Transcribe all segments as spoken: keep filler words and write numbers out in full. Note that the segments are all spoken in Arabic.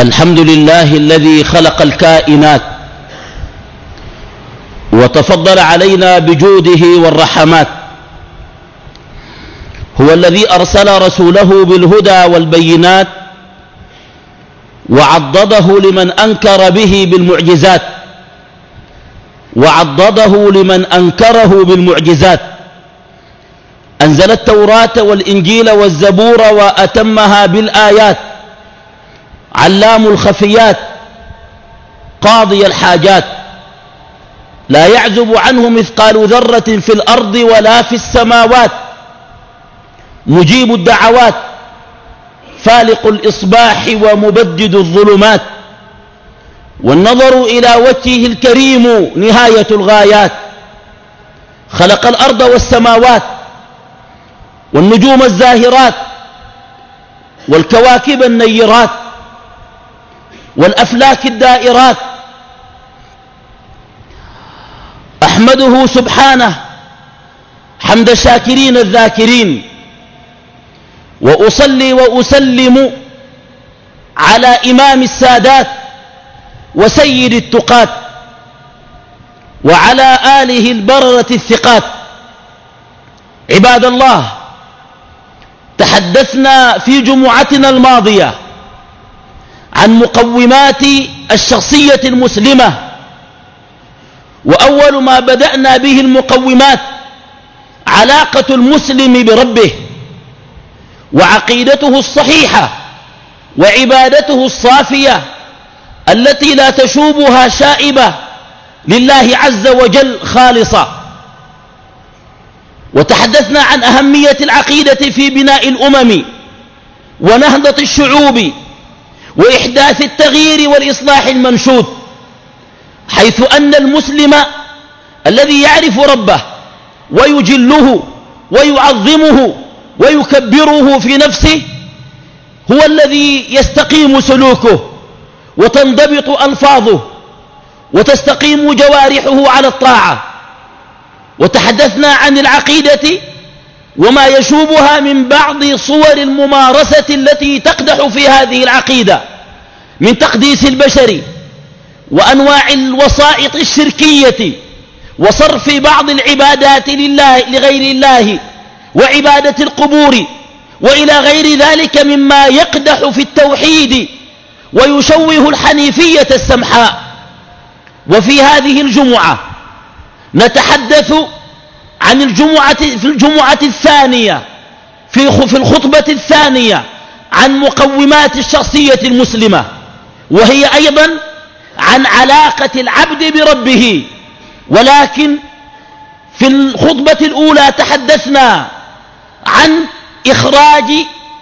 الحمد لله الذي خلق الكائنات وتفضل علينا بجوده والرحمات. هو الذي أرسل رسوله بالهدى والبينات وعضده لمن أنكر به بالمعجزات وعضده لمن أنكره بالمعجزات. أنزل التوراة والإنجيل والزبور وأتمها بالآيات. علام الخفيات قاضي الحاجات، لا يعزب عنه مثقال ذرة في الأرض ولا في السماوات. مجيب الدعوات فالق الإصباح ومبدد الظلمات. والنظر إلى وجهه الكريم نهاية الغايات. خلق الأرض والسماوات والنجوم الزاهرات والكواكب النيرات والأفلاك الدائرات. أحمده سبحانه حمد الشاكرين الذاكرين، وأصلي وأسلم على إمام السادات وسيد التقات وعلى آله البررة الثقات. عباد الله، تحدثنا في جمعتنا الماضية عن مقومات الشخصية المسلمة، وأول ما بدأنا به المقومات علاقة المسلم بربه وعقيدته الصحيحة وعبادته الصافية التي لا تشوبها شائبة لله عز وجل خالصة. وتحدثنا عن أهمية العقيدة في بناء الأمم ونهضة الشعوب وإحداث التغيير والإصلاح المنشود، حيث أن المسلم الذي يعرف ربه ويجله ويعظمه ويكبره في نفسه هو الذي يستقيم سلوكه وتنضبط ألفاظه وتستقيم جوارحه على الطاعة. وتحدثنا عن العقيدة وما يشوبها من بعض صور الممارسة التي تقدح في هذه العقيدة من تقديس البشر وأنواع الوسائط الشركية وصرف بعض العبادات لله لغير الله وعبادة القبور وإلى غير ذلك مما يقدح في التوحيد ويشوه الحنيفية السمحاء. وفي هذه الجمعة نتحدث عن الجمعة في الجمعة الثانية في في الخطبة الثانية عن مقومات الشخصية المسلمة، وهي أيضا عن علاقة العبد بربه. ولكن في الخطبة الأولى تحدثنا عن إخراج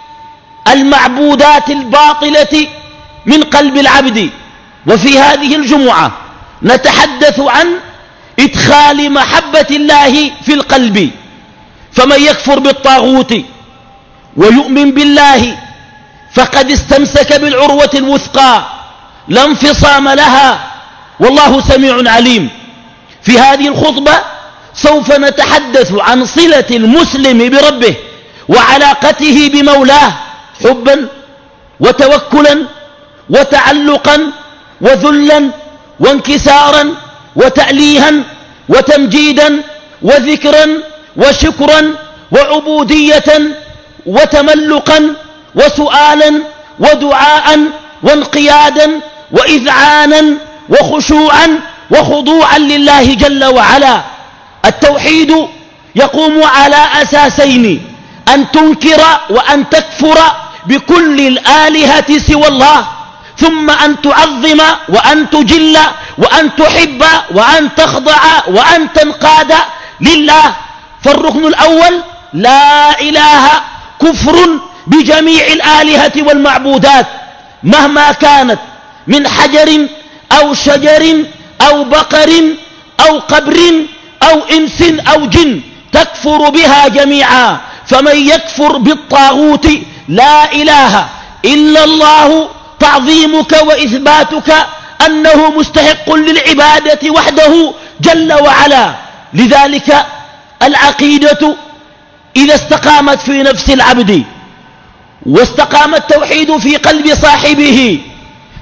المعبودات الباطلة من قلب العبد، وفي هذه الجمعة نتحدث عن إدخال محبة الله في القلب. فمن يكفر بالطاغوت ويؤمن بالله فقد استمسك بالعروة الوثقى لا انفصام لها، والله سميع عليم. في هذه الخطبة سوف نتحدث عن صلة المسلم بربه وعلاقته بمولاه حبا وتوكلا وتعلقا وذلا وانكسارا وتأليها وتمجيدا وذكرا وشكرا وعبودية وتملقا وسؤالا ودعاء وانقيادا وإذعانا وخشوعا وخضوعا لله جل وعلا. التوحيد يقوم على أساسين: أن تنكر وأن تكفر بكل الآلهة سوى الله، ثم أن تعظم وأن تجل وأن تحب وأن تخضع وأن تنقاد لله. فالركن الأول لا إله كفر بجميع الآلهة والمعبودات مهما كانت من حجر أو شجر أو بقر أو قبر أو إنس أو جن تكفر بها جميعا. فمن يكفر بالطاغوت لا إله إلا الله تعظيمك وإثباتك أنه مستحق للعبادة وحده جل وعلا. لذلك العقيدة إذا استقامت في نفس العبد واستقام التوحيد في قلب صاحبه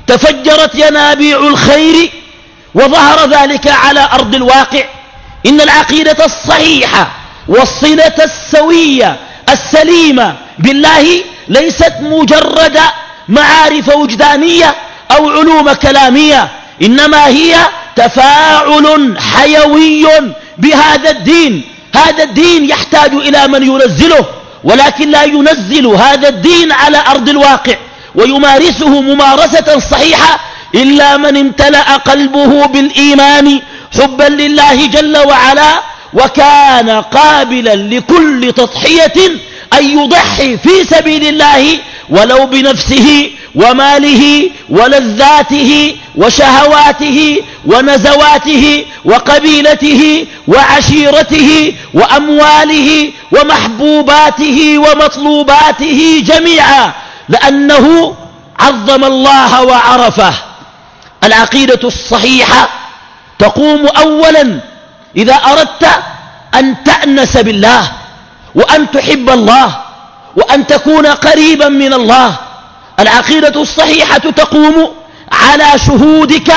تفجرت ينابيع الخير وظهر ذلك على أرض الواقع. إن العقيدة الصحيحة والصلة السوية السليمة بالله ليست مجرد معارف وجدانية أو علوم كلامية، إنما هي تفاعل حيوي بهذا الدين. هذا الدين يحتاج إلى من ينزله، ولكن لا ينزل هذا الدين على أرض الواقع ويمارسه ممارسة صحيحة إلا من امتلأ قلبه بالإيمان حبا لله جل وعلا، وكان قابلا لكل تضحية أن يضحي في سبيل الله ولو بنفسه وماله ولذاته وشهواته ونزواته وقبيلته وعشيرته وأمواله ومحبوباته ومطلوباته جميعا، لأنه عظم الله وعرفه. العقيدة الصحيحة تقوم أولا إذا أردت أن تأنس بالله وأن تحب الله وأن تكون قريبا من الله. العقيدة الصحيحة تقوم على شهودك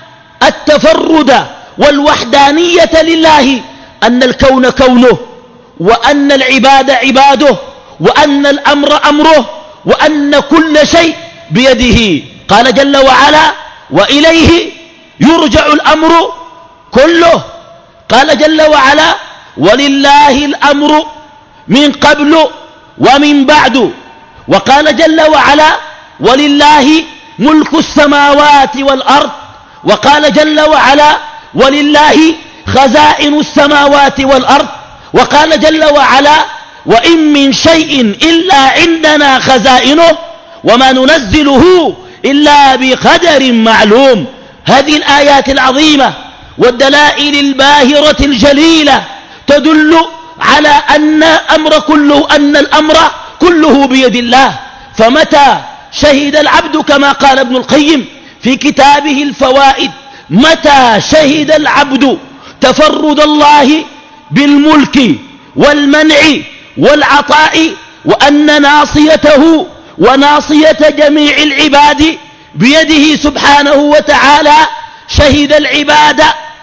التفرد والوحدانية لله، أن الكون كونه، وأن العباد عباده، وأن الأمر أمره، وأن كل شيء بيده. قال جل وعلا: وإليه يرجع الأمر كله. قال جل وعلا: ولله الأمر من قبل ومن بعد. وقال جل وعلا: ولله ملك السماوات والأرض. وقال جل وعلا: ولله خزائن السماوات والأرض. وقال جل وعلا: وإن من شيء إلا عندنا خزائنه وما ننزله إلا بقدر معلوم. هذه الآيات العظيمة والدلائل الباهرة الجليلة تدل على أن أمر كله أن الأمر كله بيد الله. فمتى شهد العبد كما قال ابن القيم في كتابه الفوائد: متى شهد العبد تفرد الله بالملك والمنع والعطاء، وأن ناصيته وناصية جميع العباد بيده سبحانه وتعالى، شهد العباد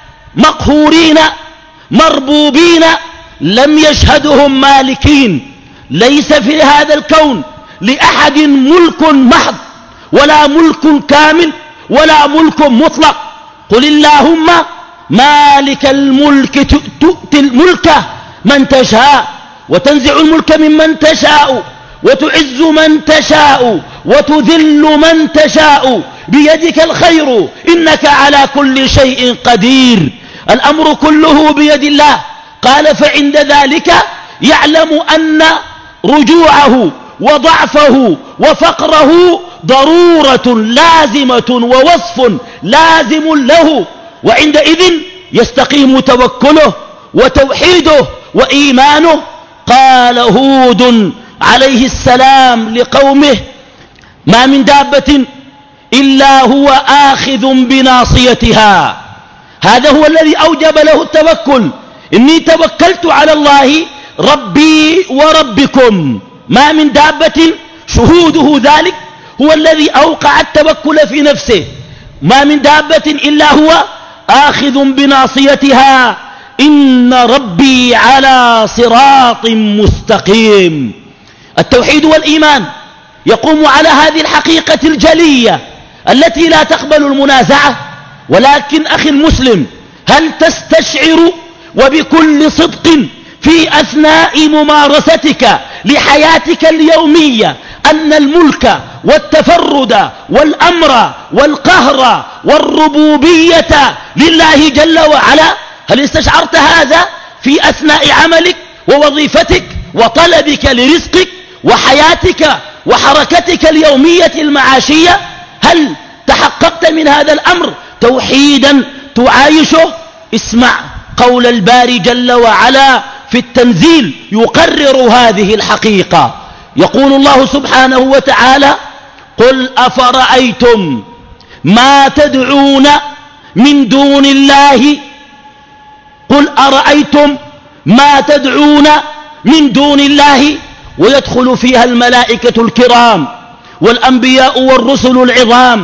مقهورين مربوبين لم يشهدهم مالكين. ليس في هذا الكون لأحد ملك محض ولا ملك كامل ولا ملك مطلق. قل اللهم مالك الملك تؤتي الملك من تشاء وتنزع الملك ممن تشاء وتعز من تشاء وتذل من تشاء بيدك الخير إنك على كل شيء قدير. الأمر كله بيد الله. قال: فعند ذلك يعلم أن رجوعه وضعفه وفقره ضرورة لازمة ووصف لازم له، وعندئذ يستقيم توكله وتوحيده وإيمانه. قال هود عليه السلام لقومه: ما من دابة إلا هو آخذ بناصيتها. هذا هو الذي أوجب له التوكل. إني توكلت على الله ربي وربكم. ما من دابة، شهوده ذلك هو الذي أوقع التوكل في نفسه. ما من دابة إلا هو آخذ بناصيتها إن ربي على صراط مستقيم. التوحيد والإيمان يقوم على هذه الحقيقة الجلية التي لا تقبل المنازعة. ولكن أخي المسلم، هل تستشعر وبكل صدق في أثناء ممارستك لحياتك اليومية أن الملك والتفرد والأمر والقهر والربوبية لله جل وعلا؟ هل استشعرت هذا في أثناء عملك ووظيفتك وطلبك لرزقك وحياتك وحركتك اليومية المعاشية؟ هل تحققت من هذا الأمر توحيدا تعايشه؟ اسمع قول الباري جل وعلا في التنزيل يقرر هذه الحقيقة. يقول الله سبحانه وتعالى: قل أفرأيتم ما تدعون من دون الله قل أرأيتم ما تدعون من دون الله. ويدخل فيها الملائكة الكرام والأنبياء والرسل العظام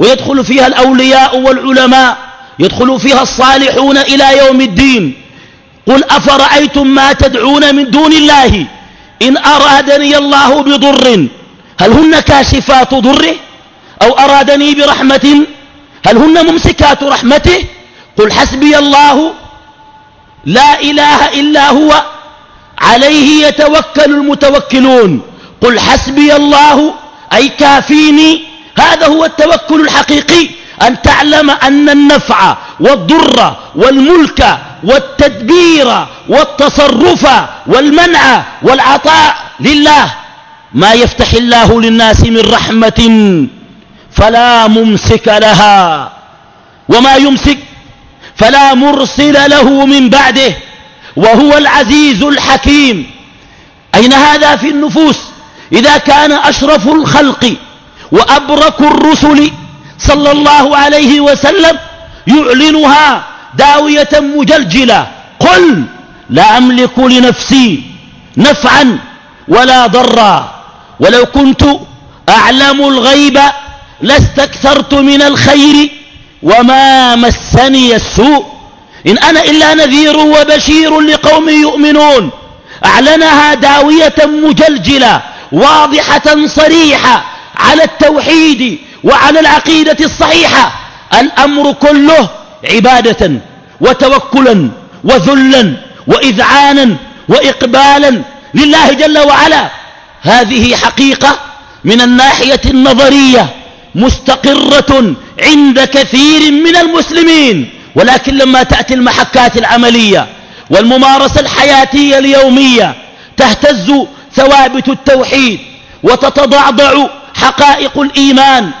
ويدخل فيها الأولياء والعلماء، يدخل فيها الصالحون إلى يوم الدين. قل أفرأيتم ما تدعون من دون الله إن أرادني الله بضر هل هن كاشفات ضره أو أرادني برحمة هل هن ممسكات رحمته؟ قل حسبي الله لا إله إلا هو عليه يتوكل المتوكلون. قل حسبي الله أي كافيني. هذا هو التوكل الحقيقي، أن تعلم أن النفع والضر والملك والتدبير والتصرف والمنع والعطاء لله. ما يفتح الله للناس من رحمة فلا ممسك لها وما يمسك فلا مرسل له من بعده وهو العزيز الحكيم. أين هذا في النفوس إذا كان أشرف الخلق وأبرك الرسل صلى الله عليه وسلم يعلنها داوية مجلجلة؟ قل لا أملك لنفسي نفعا ولا ضرا ولو كنت أعلم الغيب لاستكثرت من الخير وما مسني السوء إن أنا إلا نذير وبشير لقوم يؤمنون. أعلنها داوية مجلجلة واضحة صريحة على التوحيد وعلى العقيدة الصحيحة. الأمر كله عبادة وتوكلا وذلا وإذعانا وإقبالا لله جل وعلا. هذه حقيقة من الناحية النظرية مستقرة عند كثير من المسلمين، ولكن لما تأتي المحكات العملية والممارسة الحياتية اليومية تهتز ثوابت التوحيد وتتضعضع حقائق الإيمان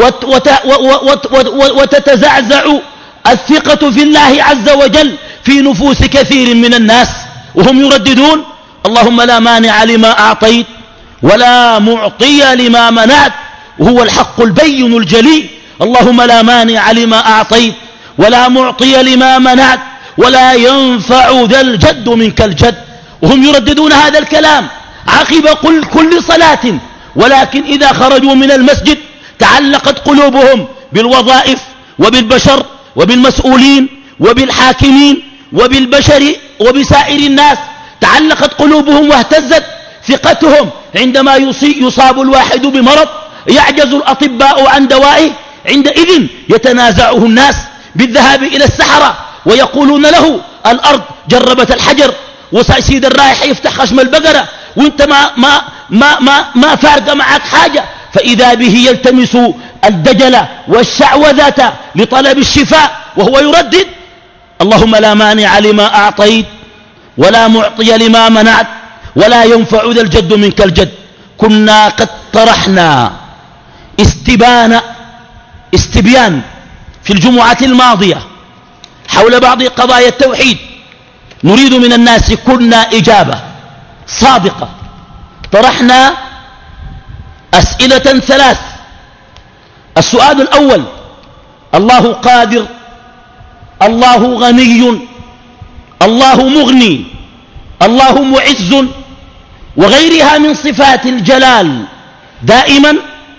وتتزعزع الثقة في الله عز وجل في نفوس كثير من الناس، وهم يرددون اللهم لا مانع لما أعطيت ولا معطي لما منعت، وهو الحق البين الجلي. اللهم لا مانع لما أعطيت ولا معطي لما منعت ولا ينفع ذا الجد منك الجد، وهم يرددون هذا الكلام عقب كل صلاة. ولكن إذا خرجوا من المسجد تعلقت قلوبهم بالوظائف وبالبشر وبالمسؤولين وبالحاكمين وبالبشر وبسائر الناس، تعلقت قلوبهم واهتزت ثقتهم. عندما يصاب الواحد بمرض يعجز الأطباء عن دوائه، عندئذ يتنازعه الناس بالذهاب إلى السحرة ويقولون له الأرض جربت الحجر وسيد الرايح يفتح خشم البقرة وانت ما, ما, ما, ما, ما فارق معك حاجة، فإذا به يلتمس الدجل والشعوذة لطلب الشفاء وهو يردد اللهم لا مانع لما أعطيت ولا معطي لما منعت ولا ينفع ذا الجد منك الجد. كنا قد طرحنا استبان استبيان في الجمعة الماضية حول بعض قضايا التوحيد، نريد من الناس كنا إجابة صادقة. طرحنا أسئلة ثلاث. السؤال الأول: الله قادر، الله غني، الله مغني، الله معز وغيرها من صفات الجلال دائما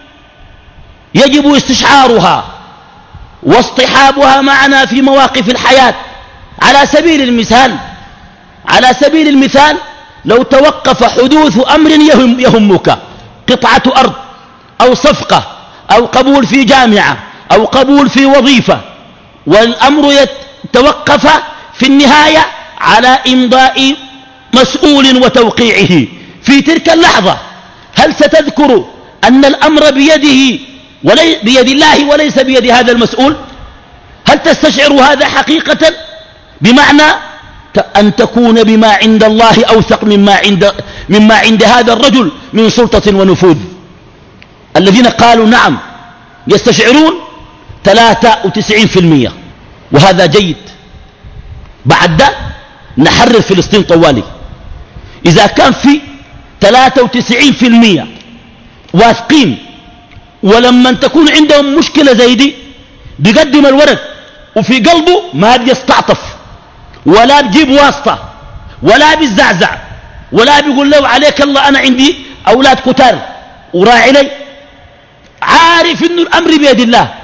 يجب استشعارها واصطحابها معنا في مواقف الحياة. على سبيل المثال على سبيل المثال لو توقف حدوث أمر يهم يهمك، قطعة أرض أو صفقة أو قبول في جامعة أو قبول في وظيفة، والأمر يتوقف في النهاية على إمضاء مسؤول وتوقيعه في تلك اللحظة، هل ستذكر أن الأمر بيده ولي بيد الله وليس بيد هذا المسؤول؟ هل تستشعر هذا حقيقة؟ بمعنى أن تكون بما عند الله أوثق مما عند, مما عند هذا الرجل من سلطة ونفوذ. الذين قالوا نعم يستشعرون ثلاثة وتسعين بالمئة، وهذا جيد. بعد ده نحرر فلسطين طوالي. إذا كان في ثلاثة وتسعين بالمئة واثقين، ولما تكون عندهم مشكلة زي دي بيقدم الورق وفي قلبه ما بيستعطف ولا بيجيب واسطة ولا بيزعزع ولا بيقول له عليك الله أنا عندي أولاد كتار وراعي لي، عارف إنه الأمر بيد الله،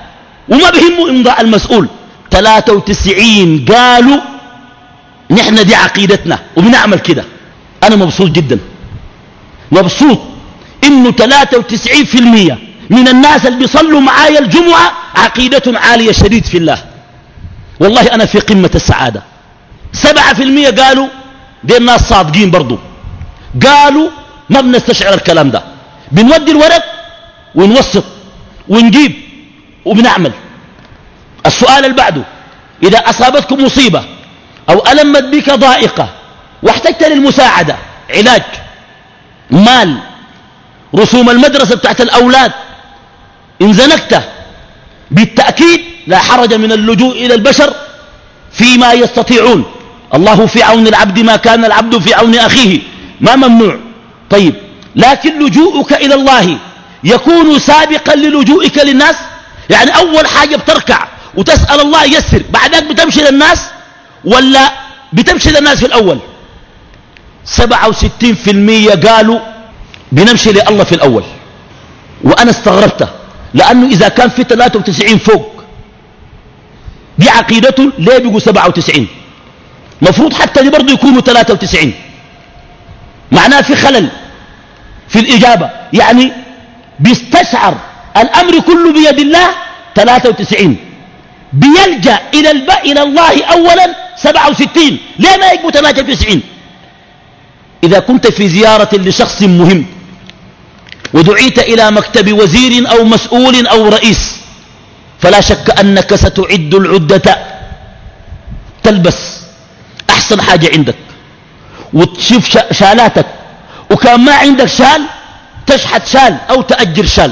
وما بهم إمضاء المسؤول. ثلاثة وتسعين قالوا نحن دي عقيدتنا وبنعمل كده. أنا مبسوط جدا، مبسوط إنه ثلاثة وتسعين في المية من الناس اللي بيصلوا معايا الجمعة عقيدة عالية شديد في الله. والله أنا في قمة السعادة. سبعة في المية قالوا دي الناس صادقين برضو، قالوا ما بنستشعر الكلام ده، بنودي الورق ونوسط ونجيب وبنعمل. السؤال اللي بعده، إذا أصابتكم مصيبة أو ألمت بك ضائقة واحتجت للمساعدة، علاج، مال، رسوم المدرسة بتاعت الأولاد، إن زنكت بالتأكيد لا حرج من اللجوء إلى البشر فيما يستطيعون. الله في عون العبد ما كان العبد في عون أخيه، ما ممنوع. طيب لكن لجوءك إلى الله يكون سابقا للجوءك للناس. يعني أول حاجة بتركع وتسأل الله يسر، بعدك بتمشي للناس ولا بتمشي للناس في الأول؟ سبعة وستين في المية قالوا بنمشي لله في الأول. وأنا استغربت، لأنه إذا كان في ثلاثة وتسعين فوق دي عقيدته، ليه بيقوا سبعة وتسعين؟ مفروض حتى دي برضو يكونوا ثلاثة وتسعين. معناه في خلل في الإجابة، يعني بيستشعر الأمر كله بيد الله ثلاثة وتسعين، بيلجأ إلى, الب... إلى الله أولا سبعة وستين. ليه ما يجبوا ثلاثة وتسعين؟ إذا كنت في زيارة لشخص مهم ودعيت إلى مكتب وزير أو مسؤول أو رئيس، فلا شك أنك ستعد العدة، تلبس أحسن حاجة عندك وتشوف شالاتك، وكان ما عندك شال تشحت شال أو تأجر شال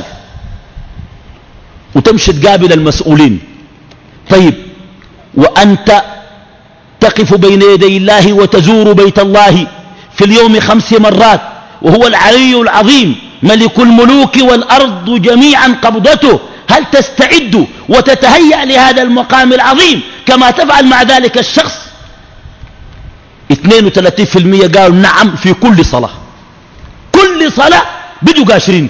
وتمشي تقابل المسؤولين. طيب وأنت تقف بين يدي الله وتزور بيت الله في اليوم خمس مرات، وهو العلي العظيم ملك الملوك والأرض جميعا قبضته، هل تستعد وتتهيأ لهذا المقام العظيم كما تفعل مع ذلك الشخص؟ اثنين وثلاثين في المية قالوا نعم في كل صلاة. كل صلاة بدوا قاشرين.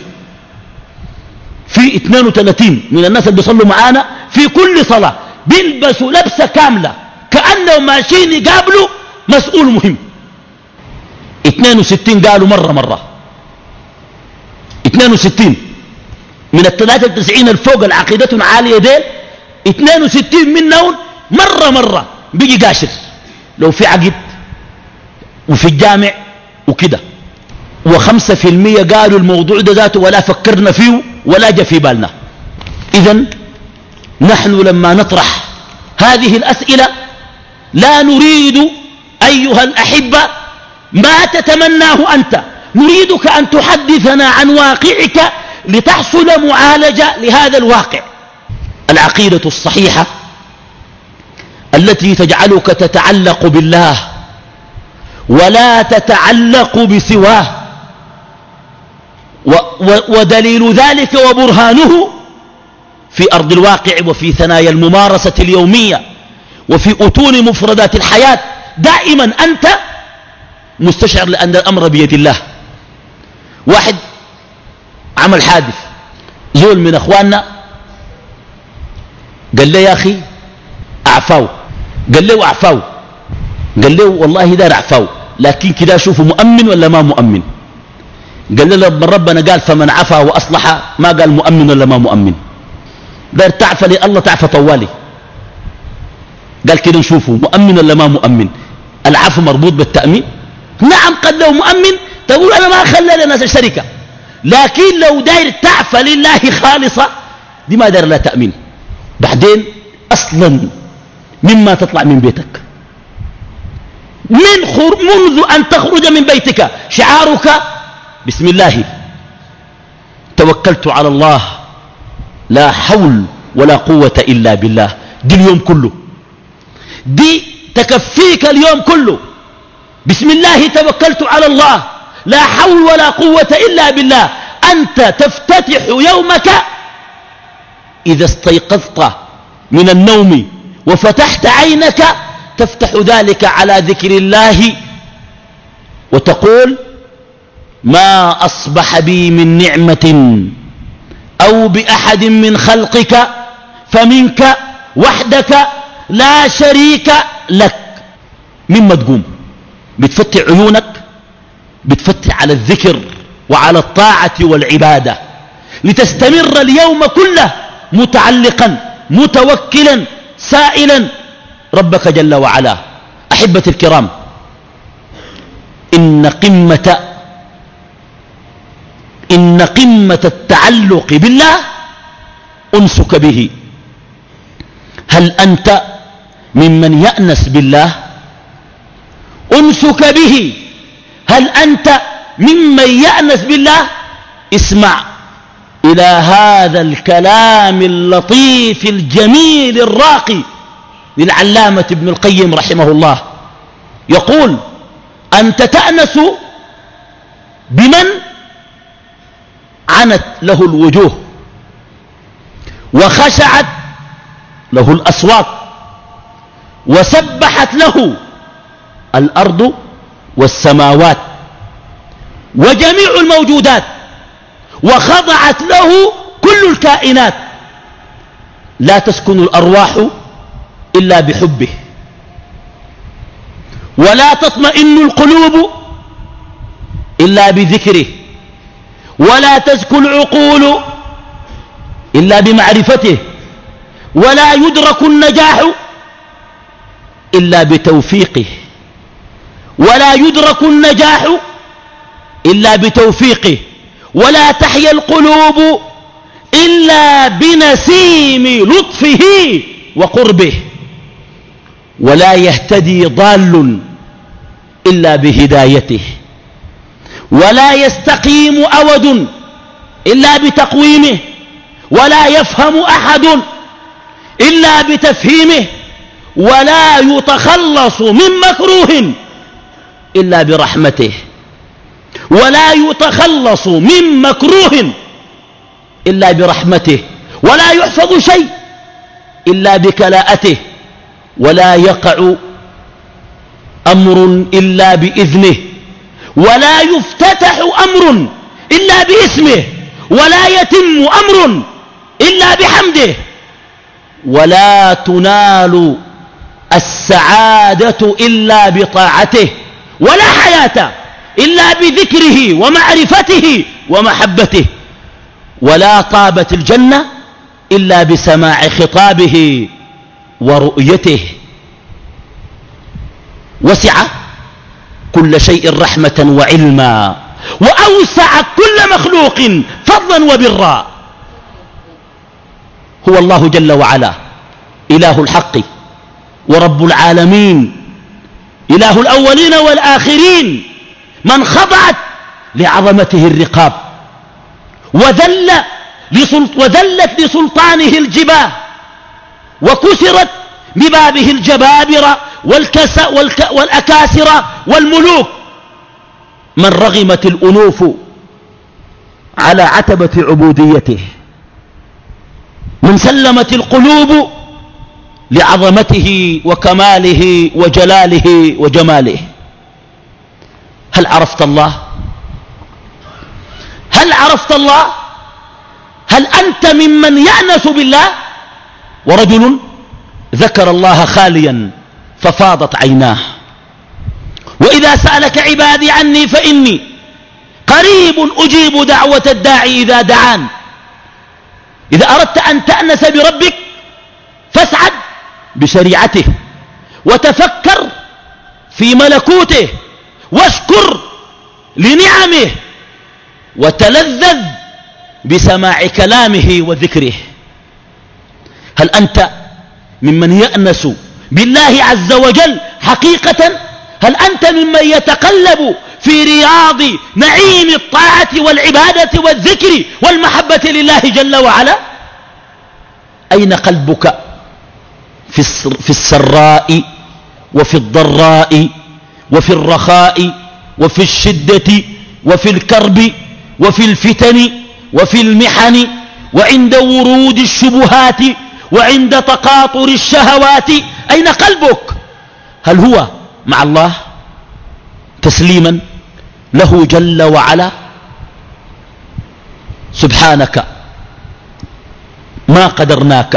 في اثنين وثلاثين من الناس اللي بيصلوا معانا في كل صلاة بيلبسوا لبسة كاملة كأنهم ماشيين يقابلوا مسؤول مهم. اثنين وستين قالوا مرة مرة. اثنين وستين من الثلاثة وتسعين الفوق العقيدة عالية ديل، اثنين وستين منهم مرة مرة بيجي قاشر لو في عقد وفي الجامع وكده. وخمسة في المية قالوا الموضوع ده ذاته ولا فكرنا فيه ولا جاء في بالنا. إذن نحن لما نطرح هذه الأسئلة لا نريد أيها الأحبة ما تتمناه أنت، نريدك أن تحدثنا عن واقعك لتحصل معالجة لهذا الواقع. العقيدة الصحيحة التي تجعلك تتعلق بالله ولا تتعلق بسواه، ودليل ذلك وبرهانه في أرض الواقع وفي ثنايا الممارسة اليومية وفي أتون مفردات الحياة. دائما أنت مستشعر لأن الأمر بيد الله. واحد عمل حادث، زول من أخواننا قال لي يا أخي أعفاو، قال له أعفاو، قال له والله دار أعفاو، لكن كده شوفوا مؤمن ولا ما مؤمن. قال له لما ربنا قال فمن عفا وأصلح، ما قال مؤمن ولا ما مؤمن. دار تعفى لي الله تعفى طوالي، قال كده نشوفوا مؤمن ولا ما مؤمن. العفو مربوط بالتأمين. نعم قد لو مؤمن تقول أنا ما أخلى لناس الشركة، لكن لو داير تعفى لله خالصة دي ما داير لا تأمين. بعدين أصلا مما تطلع من بيتك من خر... منذ أن تخرج من بيتك شعارك بسم الله، توكلت على الله، لا حول ولا قوة إلا بالله. دي اليوم كله، دي تكفيك اليوم كله. بسم الله توكلت على الله، لا حول ولا قوة إلا بالله. أنت تفتتح يومك إذا استيقظت من النوم وفتحت عينك، تفتح ذلك على ذكر الله وتقول ما أصبح بي من نعمة أو بأحد من خلقك فمنك وحدك لا شريك لك. مما تقوم بتفتح عيونك، بتفتح على الذكر وعلى الطاعة والعبادة، لتستمر اليوم كله متعلقا متوكلا سائلا ربك جل وعلا. أحبتي الكرام، إن قمة إن قمة التعلق بالله أنسك به. هل أنت ممن يأنس بالله؟ أنسك به. هل أنت ممن يأنس بالله؟ اسمع إلى هذا الكلام اللطيف الجميل الراقي للعلامة ابن القيم رحمه الله. يقول: أنت تأنس بمن عنت له الوجوه وخشعت له الأصوات وسبحت له الأرض والسماوات وجميع الموجودات وخضعت له كل الكائنات. لا تسكن الأرواح إلا بحبه، ولا تطمئن القلوب إلا بذكره، ولا تزكو العقول إلا بمعرفته، ولا يدرك النجاح إلا بتوفيقه، ولا يدرك النجاح إلا بتوفيقه، ولا تحيا القلوب إلا بنسيم لطفه وقربه، ولا يهتدي ضال إلا بهدايته، ولا يستقيم أود إلا بتقويمه، ولا يفهم أحد إلا بتفهيمه، ولا يتخلص من مكروه إلا برحمته، ولا يتخلص من مكروه إلا برحمته، ولا يحفظ شيء إلا بكلاءته، ولا يقع أمر إلا بإذنه، ولا يفتتح أمر إلا باسمه، ولا يتم أمر إلا بحمده، ولا تنال السعادة إلا بطاعته، ولا حياة إلا بذكره ومعرفته ومحبته، ولا طابت الجنة إلا بسماع خطابه ورؤيته. وسع كل شيء رحمة وعلما، وأوسع كل مخلوق فضلا وبرا. هو الله جل وعلا إله الحق ورب العالمين، إله الأولين والآخرين، من خضعت لعظمته الرقاب، وذل وذلت لسلطانه الجباه، وكسرت ببابه الجبابرة والكس والك والأكاسرة والملوك. من رغمت الأنوف على عتبة عبوديته، من سلمت القلوب لعظمته وكماله وجلاله وجماله. هل عرفت الله؟ هل عرفت الله؟ هل أنت ممن يأنس بالله؟ ورجل ذكر الله خاليا ففاضت عيناه. وإذا سألك عبادي عني فإني قريب أجيب دعوة الداعي إذا دعان. إذا أردت أن تأنس بربك فاسعد بشريعته، وتفكر في ملكوته، واشكر لنعمه، وتلذذ بسماع كلامه وذكره. هل أنت ممن يأنس بالله عز وجل حقيقة؟ هل أنت ممن يتقلب في رياض نعيم الطاعة والعبادة والذكر والمحبة لله جل وعلا؟ أين قلبك في السراء وفي الضراء وفي الرخاء وفي الشدة وفي الكرب وفي الفتن وفي المحن وعند ورود الشبهات وعند تقاطر الشهوات؟ أين قلبك؟ هل هو مع الله تسليما له جل وعلا؟ سبحانك ما قدرناك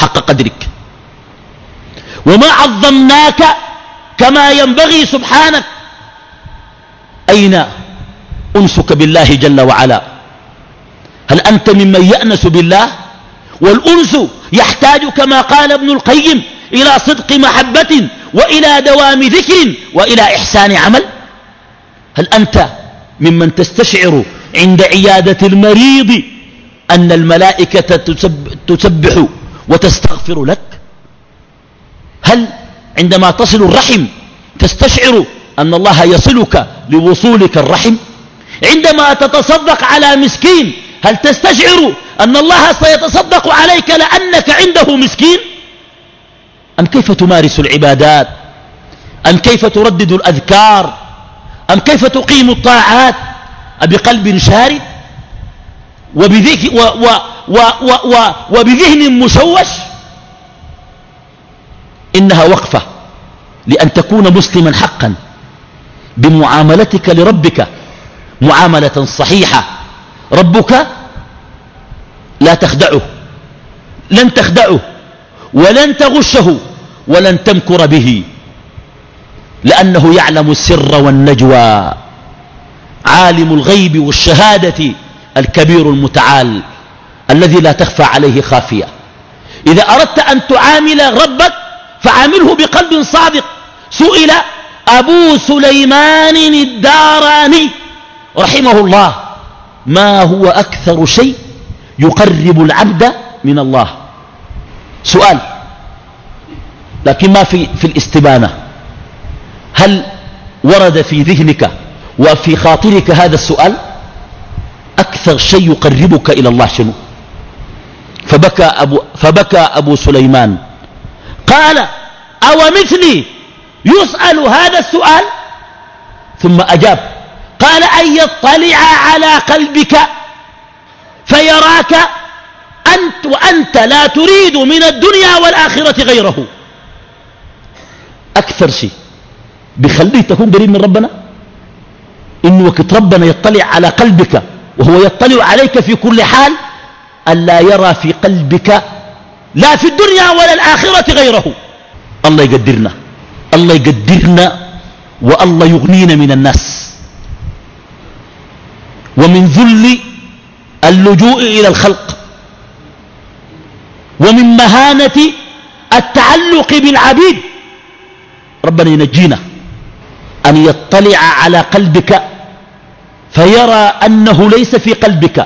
حق قدرك، وما عظمناك كما ينبغي سبحانك. أين أنسك بالله جل وعلا؟ هل أنت ممن يأنس بالله؟ والأنس يحتاج كما قال ابن القيم إلى صدق محبة وإلى دوام ذكر وإلى إحسان عمل. هل أنت ممن تستشعر عند عيادة المريض أن الملائكة تسبح وتستغفر لك؟ هل عندما تصل الرحم تستشعر أن الله يصلك لوصولك الرحم؟ عندما تتصدق على مسكين هل تستشعر أن الله سيتصدق عليك لأنك عنده مسكين؟ أم كيف تمارس العبادات؟ أم كيف تردد الأذكار؟ أم كيف تقيم الطاعات؟ بقلب شارد وبذك و و و و و وبذهن مشوش؟ إنها وقفة لأن تكون مسلما حقا بمعاملتك لربك معاملة صحيحة. ربك لا تخدعه، لن تخدعه ولن تغشه ولن تمكر به، لأنه يعلم السر والنجوى، عالم الغيب والشهادة الكبير المتعال الذي لا تخفى عليه خافية. إذا أردت أن تعامل ربك فعامله بقلب صادق. سئل أبو سليمان الداراني رحمه الله ما هو أكثر شيء يقرب العبد من الله؟ سؤال لكن ما في, في الاستبانة. هل ورد في ذهنك وفي خاطرك هذا السؤال؟ أكثر شيء يقربك إلى الله شنو؟ فبكى أبو, فبكى أبو سليمان قال أو مثلي يسأل هذا السؤال؟ ثم أجاب قال أن يطلع على قلبك فيراك أنت وأنت لا تريد من الدنيا والآخرة غيره. أكثر شيء بيخليك تكون قريب من ربنا إنه وقت ربنا يطلع على قلبك وهو يطلع عليك في كل حال، ألا يرى في قلبك لا في الدنيا ولا الآخرة غيره. الله يقدرنا، الله يقدرنا، والله يغنينا من الناس ومن ذل اللجوء إلى الخلق ومن مهانة التعلق بالعبيد. ربنا ينجينا. أن يطلع على قلبك فيرى أنه ليس في قلبك،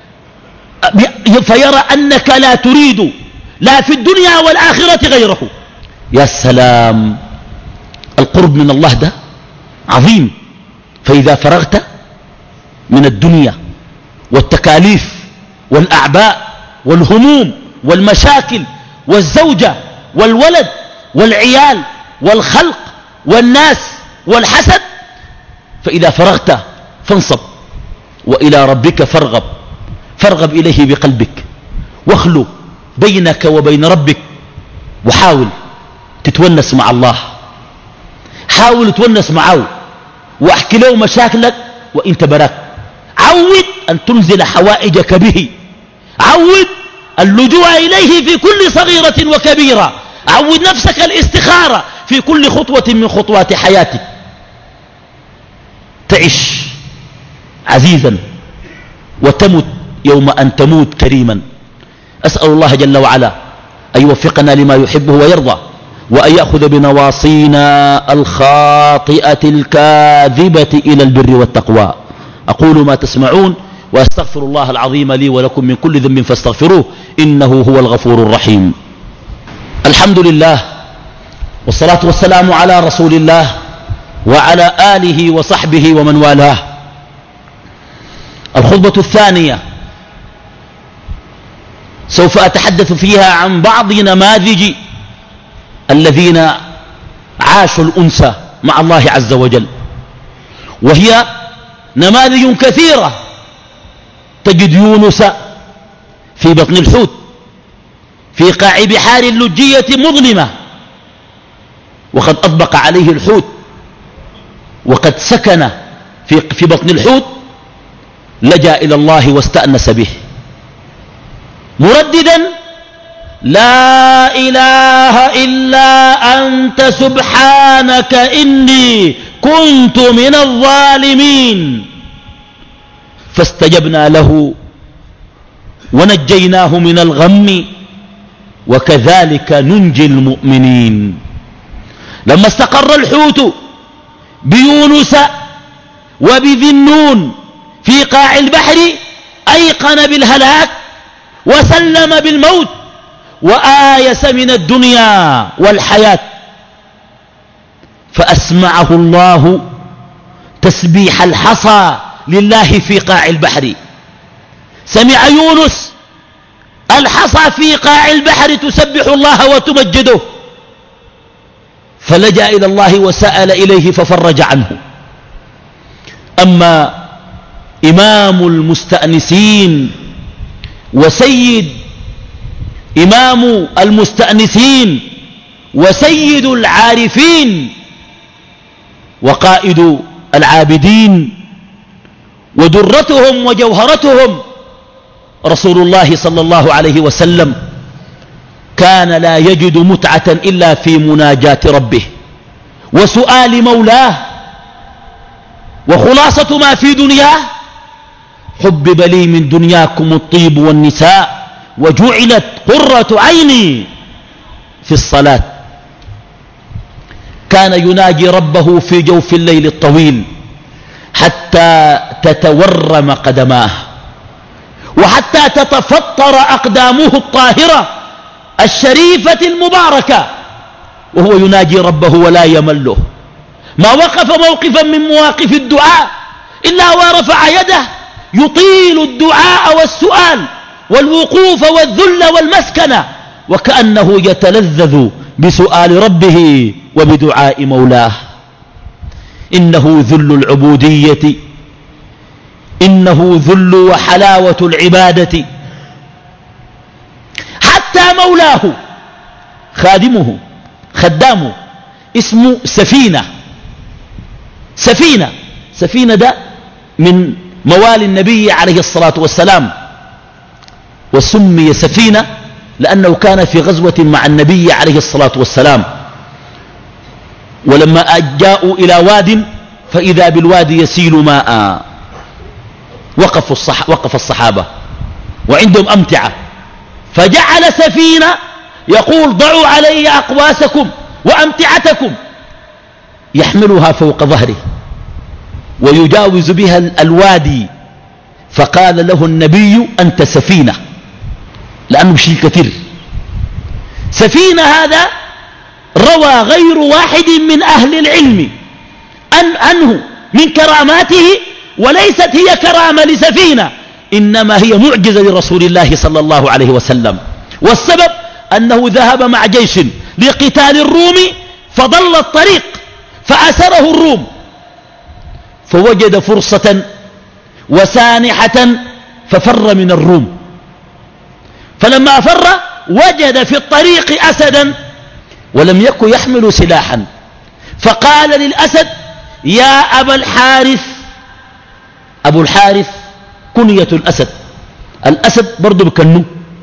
فيرى أنك لا تريد لا في الدنيا والآخرة غيره. يا سلام، القرب من الله ده عظيم. فإذا فرغت من الدنيا والتكاليف والأعباء والهموم والمشاكل والزوجة والولد والعيال والخلق والناس والحسد، فإذا فرغت فانصب وإلى ربك فارغب، فارغب إليه بقلبك، واخلو بينك وبين ربك، وحاول تتونس مع الله، حاول تتونس معه واحكي له مشاكلك وانت براك. عود أن تنزل حوائجك به، عود اللجوء إليه في كل صغيرة وكبيرة، عود نفسك الاستخارة في كل خطوة من خطوات حياتك. تعش عزيزا وتمت يوم أن تموت كريما. أسأل الله جل وعلا أن يوفقنا لما يحبه ويرضى، وأن يأخذ بنواصينا الخاطئة الكاذبة إلى البر والتقوى. أقول ما تسمعون وأستغفر الله العظيم لي ولكم من كل ذنب فاستغفروه إنه هو الغفور الرحيم. الحمد لله والصلاة والسلام على رسول الله وعلى آله وصحبه ومن والاه. الخطبة الثانية سوف أتحدث فيها عن بعض نماذج الذين عاشوا الأنس مع الله عز وجل، وهي نماذج كثيرة. تجد يونس في بطن الحوت في قاع بحار اللجية مظلمة وقد أطبق عليه الحوت، وقد سكن في, في بطن الحوت، لجأ إلى الله واستأنس به مرددا لا إله إلا أنت سبحانك إني كنت من الظالمين. فاستجبنا له ونجيناه من الغم وكذلك ننجي المؤمنين. لما استقر الحوت بيونس وبذي النون في قاع البحر أيقن بالهلاك وسلم بالموت وآيس من الدنيا والحياة، فأسمعه الله تسبيح الحصى لله في قاع البحر. سمع يونس الحصى في قاع البحر تسبح الله وتمجده، فلجأ إلى الله وسأل إليه ففرج عنه. أما إمام المستأنسين وسيد إمام المستأنسين وسيد العارفين وقائد العابدين ودرتهم وجوهرتهم رسول الله صلى الله عليه وسلم، كان لا يجد متعة إلا في مناجاة ربه وسؤال مولاه. وخلاصة ما في دنياه: حبب لي من دنياكم الطيب والنساء وجعلت قرة عيني في الصلاة. كان يناجي ربه في جوف الليل الطويل حتى تتورم قدماه وحتى تتفطر أقدامه الطاهرة الشريفة المباركة وهو يناجي ربه ولا يمله. ما وقف موقفا من مواقف الدعاء إلا ورفع يده يطيل الدعاء والسؤال والوقوف والذل والمسكنة، وكأنه يتلذذ بسؤال ربه وبدعاء مولاه. إنه ذل العبودية، إنه ذل وحلاوة العبادة. حتى مولاه خادمه خدامه اسمه سفينة. سفينة سفينة ده من موالي النبي عليه الصلاة والسلام، وسمي سفينة لأنه كان في غزوة مع النبي عليه الصلاة والسلام، ولما جاءوا إلى واد فإذا بالوادي يسيل ماء، وقف, الصح وقف الصحابة وعندهم أمتعة، فجعل سفينة يقول: ضعوا علي أقواسكم وأمتعتكم، يحملها فوق ظهره ويجاوز بها الوادي. فقال له النبي: أنت سفينة، لأنه بشيء كثير. سفينة هذا روى غير واحد من أهل العلم أن عنه من كراماته، وليست هي كرامة لسفينة، إنما هي معجزة لرسول الله صلى الله عليه وسلم. والسبب أنه ذهب مع جيش لقتال الروم فضل الطريق فأسره الروم، فوجد فرصة وسانحة ففر من الروم. فلما فر وجد في الطريق أسدا ولم يكن يحمل سلاحا، فقال للأسد: يا أبا الحارث. أبو الحارث كنية الأسد، الأسد برضو بكنه،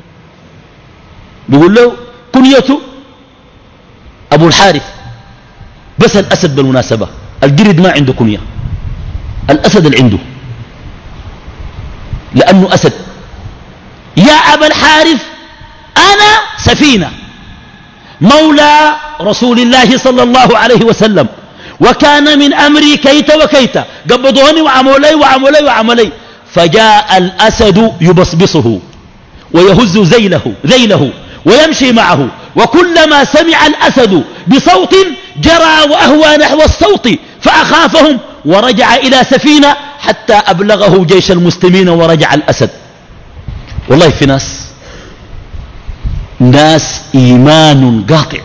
بيقول له كنيته أبو الحارث. بس الأسد بالمناسبة، الجرد ما عنده كنية، الأسد اللي عنده، لأنه أسد. يا أبا الحارث أنا سفينة مولى رسول الله صلى الله عليه وسلم، وكان من أمري كيت وكيت، قبضوني وعمولي وعمولي وعمولي. فجاء الأسد يبصبصه ويهز ذيله, ذيله ويمشي معه، وكلما سمع الأسد بصوت جرى وأهوى نحو الصوت فأخافهم ورجع إلى سفينة حتى أبلغه جيش المسلمين ورجع الأسد. والله في ناس ناس إيمان قاطع،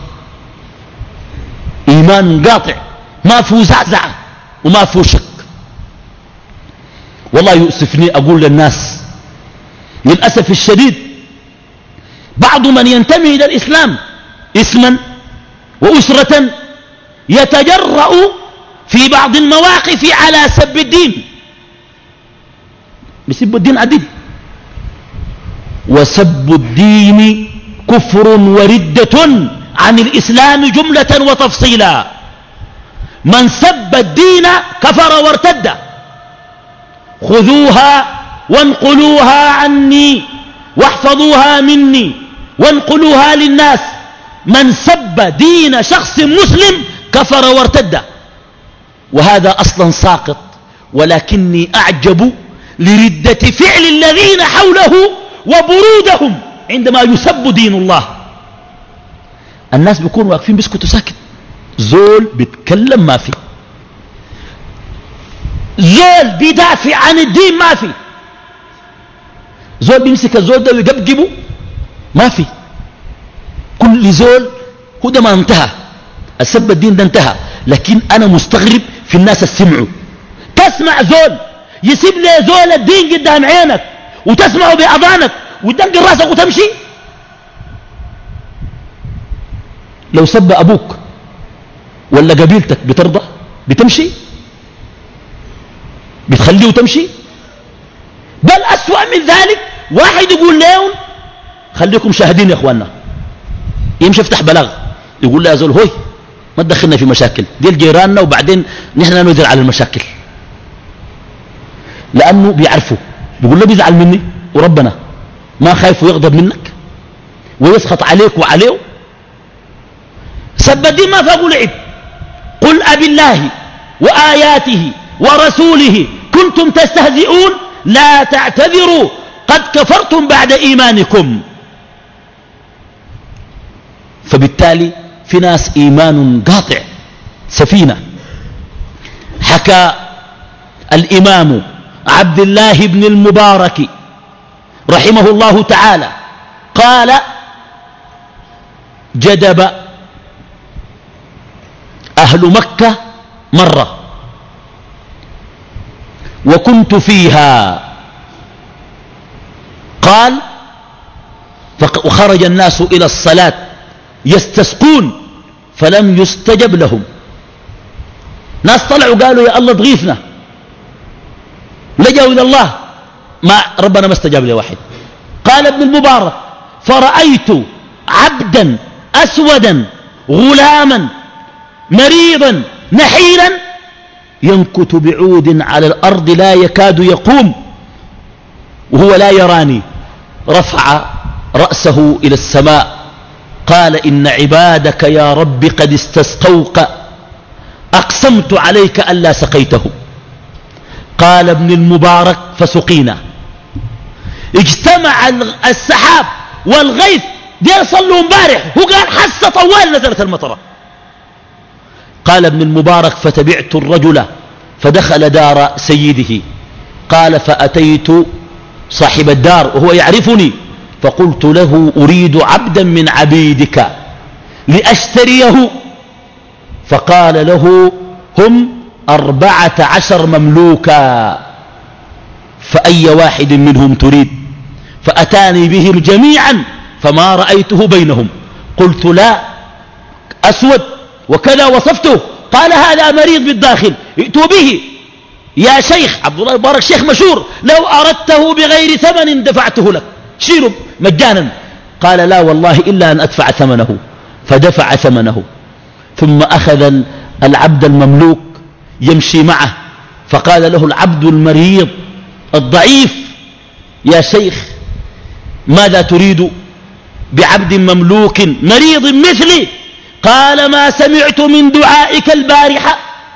إيمان قاطع ما فيه زعزعة وما فيه شك. والله يؤسفني أقول للناس للأسف الشديد بعض من ينتمي إلى الإسلام اسما وأسرة يتجرأ في بعض المواقف على سب الدين، بسب الدين عديد، وسب الدين كفر وردة عن الإسلام جملة وتفصيلا. من سب الدين كفر وارتد. خذوها وانقلوها عني واحفظوها مني وانقلوها للناس. من سب دين شخص مسلم كفر وارتد. وهذا أصلا ساقط، ولكني أعجب لردة فعل الذين حوله وبرودهم عندما يسب دين الله. الناس بيكونوا واقفين بيسكتوا ساكت، زول بيتكلم ما في، زول بيدافع عن الدين ما في، زول بيمسك الزول ده ويقبقبه ما في. كل زول هو ده ما انتهى، السب الدين ده انتهى. لكن أنا مستغرب في الناس السمعوا. تسمع زول يسيب لي زول الدين قدام عينك وتسمعه بأذانك وتدق راسك وتمشي. لو سب أبوك ولا قبيلتك بترضى؟ بتمشي؟ بتخليه وتمشي؟ بل أسوأ من ذلك، واحد يقول لهم خليكم شاهدين يا أخواننا، يمشي يفتح بلاغ يقول له يا زول هوي ما تدخلنا في مشاكل دي الجيراننا وبعدين نحن ندير على المشاكل. لأنه بيعرفوا بيقول له بيزعل مني وربنا ما خايف ويغضب منك ويسخط عليك وعليه. سب الدين ما فاقوا لعب. قل أبي الله وآياته ورسوله كنتم تستهزئون لا تعتذروا قد كفرتم بعد إيمانكم. فبالتالي في ناس إيمان قاطع سفينة. حكى الإمام عبد الله بن المبارك رحمه الله تعالى قال جدب أهل مكة مرة وكنت فيها. قال وخرج الناس إلى الصلاة يستسقون فلم يستجب لهم. ناس طلعوا قالوا يا الله تغيثنا، لجأوا إلى الله ما ربنا ما استجاب لواحد. قال ابن المبارك فرأيت عبدا أسودا غلاما مريضا نحيلا ينكت بعود على الأرض لا يكاد يقوم وهو لا يراني. رفع رأسه إلى السماء قال إن عبادك يا رب قد استسقوك أقسمت عليك ألا سقيته. قال ابن المبارك فسقينا. اجتمع السحاب والغيث دير صلوا امبارح، هو قال حس طوال نزلت المطره. قال ابن المبارك فتبعت الرجل فدخل دار سيده. قال فأتيت صاحب الدار وهو يعرفني فقلت له أريد عبدا من عبيدك لأشتريه. فقال له هم أربعة عشر مملوكا فأي واحد منهم تريد؟ فأتاني بهم جميعا فما رأيته بينهم. قلت لا أسود وكذا وصفته. قال هذا مريض بالداخل ائتوا به يا شيخ. عبد الله مبارك شيخ مشهور، لو أردته بغير ثمن دفعته لك، شيله مجانا. قال لا والله إلا أن أدفع ثمنه. فدفع ثمنه ثم أخذ العبد المملوك يمشي معه. فقال له العبد المريض الضعيف يا شيخ ماذا تريد بعبد مملوك مريض مثلي؟ قال ما سمعت من دعائك البارحة.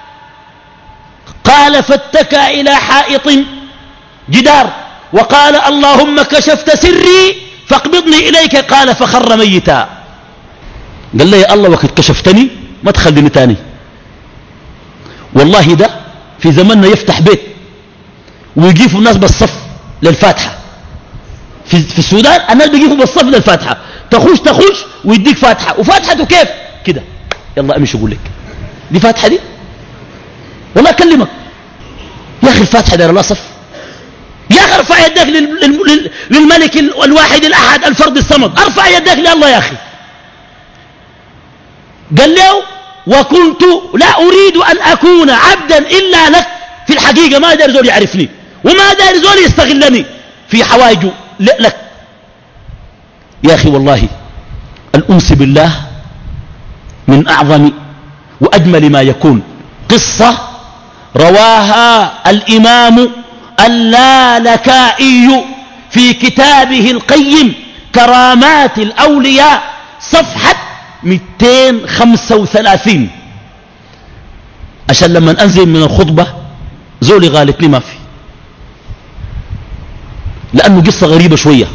قال فاتكى إلى حائط جدار وقال اللهم كشفت سري فاقبضني إليك. قال فخر ميتا. قال لي يا الله وقد كشفتني ما تخليني تاني. والله ده في زمننا يفتح بيت ويجيفوا الناس بالصف للفاتحة. في, في السودان الناس بيجيفوا بالصف للفاتحة، تخش تخش ويديك فاتحة. وفاتحته كيف كده؟ يلا امشي اقول لك دي فاتحة دي؟ والله اكلمك يا اخي الفاتحة داير الله صف. يا اخي ارفع يدك للملك الواحد الاحد الفرد الصمد، ارفع يدك لله يا اخي. قال له وكنت لا اريد ان اكون عبدا الا لك. في الحقيقة ما دار زول يعرفني وما دار زول يستغلني في حوائجه لك. يا اخي والله الأنس بالله من أعظم وأجمل ما يكون. قصة رواها الإمام اللالكائي في كتابه القيم كرامات الأولياء صفحة مئتين وخمسة وثلاثين. عشان لما أنزل من الخطبة زولي غالت لي ما في، لأنه قصة غريبة شوية.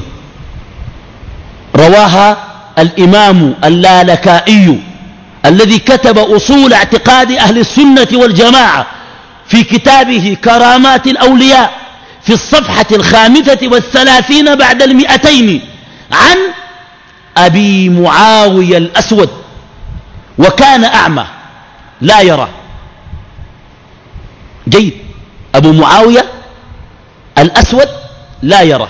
رواها الإمام اللالكائي الذي كتب أصول اعتقاد أهل السنة والجماعة في كتابه كرامات الأولياء في الصفحة الخامسة والثلاثين بعد المئتين عن أبي معاوية الأسود، وكان أعمى لا يرى. جيد، أبو معاوية الأسود لا يرى،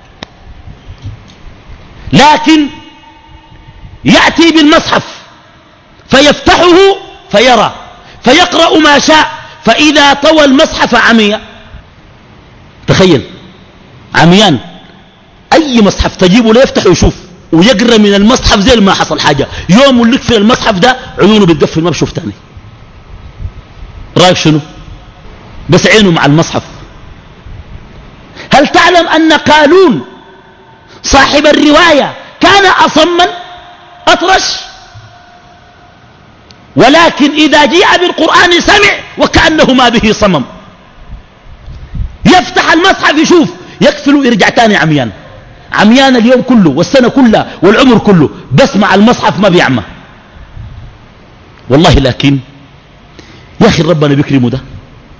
لكن يأتي بالمصحف فيفتحه فيرى فيقرأ ما شاء، فإذا طوى المصحف عمي. تخيل، عميان، أي مصحف تجيبه ليفتح ويشوف ويقرأ من المصحف زي ما حصل حاجة. يوم اللي في المصحف ده عيونه بتقفل ما بشوف تاني. رأيك شنو؟ بس عينه مع المصحف. هل تعلم أن قالون صاحب الرواية كان أصما أطرش، ولكن إذا جاء بالقرآن سمع وكأنه ما به صمم. يفتح المصحف يشوف يقفل ويرجع تاني عميان. عميان اليوم كله والسنة كلها والعمر كله، بس مع المصحف ما بيعمى والله. لكن يا أخي ربنا بيكرمه ده.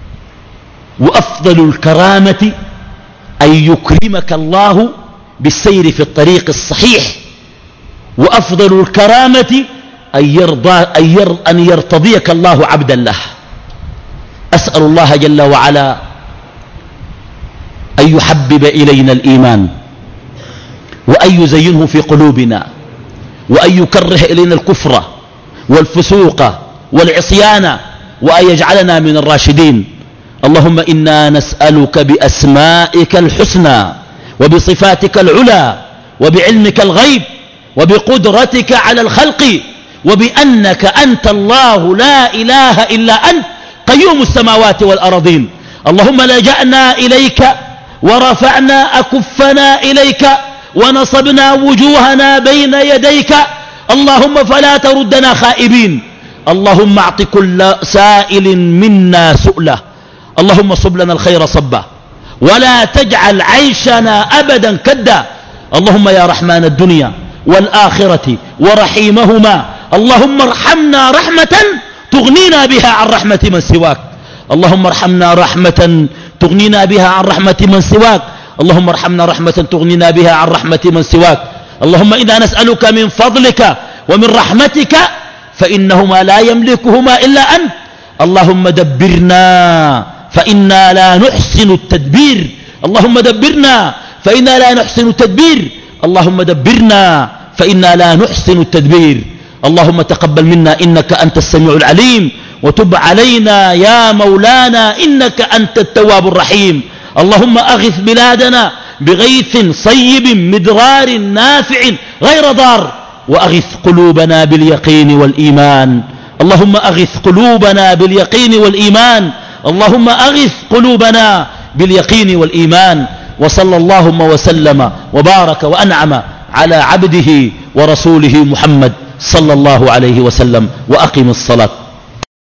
وأفضل الكرامة أن يكرمك الله بالسير في الطريق الصحيح، وأفضل الكرامة أن, يرضى أن, ير أن يرتضيك الله عبدا له. أسأل الله جل وعلا أن يحبب إلينا الإيمان، وأن يزينه في قلوبنا، وأن يكره إلينا الكفر والفسوق والعصيان، وأن يجعلنا من الراشدين. اللهم إنا نسألك بأسمائك الحسنى وبصفاتك العلى وبعلمك الغيب وبقدرتك على الخلق، وبأنك أنت الله لا إله إلا أنت قيوم السماوات والأرضين. اللهم لجأنا إليك ورفعنا أكفنا إليك ونصبنا وجوهنا بين يديك، اللهم فلا تردنا خائبين. اللهم اعط كل سائل منا سؤله، اللهم صب لنا الخير صبا ولا تجعل عيشنا أبدا كدا. اللهم يا رحمن الدنيا والآخرة ورحيمهما، اللهم ارحمنا رحمة تغنينا بها عن رحمة من سواك. اللهم ارحمنا رحمة تغنينا بها عن رحمة من سواك. اللهم ارحمنا رحمة تغنينا بها عن رحمة من سواك. اللهم إنا نسألك من فضلك ومن رحمتك فإنهما لا يملكهما إلا أنت. اللهم دبرنا فإنا لا نحسن التدبير. اللهم دبرنا فإنا لا نحسن التدبير. اللهم دبرنا فإنا لا نحسن التدبير. اللهم تقبل منا إنك أنت السميع العليم، وتب علينا يا مولانا إنك أنت التواب الرحيم. اللهم أغث بلادنا بغيث صيب مدرار نافع غير ضار، وأغث قلوبنا باليقين والإيمان. اللهم أغث قلوبنا باليقين والإيمان. اللهم أغث قلوبنا باليقين والإيمان. وصلى اللهم وسلم وبارك وأنعم على عبده ورسوله محمد صلى الله عليه وسلم. وأقم الصلاة.